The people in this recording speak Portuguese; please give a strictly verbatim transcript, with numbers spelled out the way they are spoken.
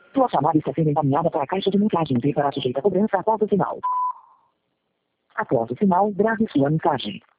Sua chamada está sendo encaminhada para a caixa de mensagens e para sujeita a cobrança após o sinal. Após o sinal, grave sua mensagem.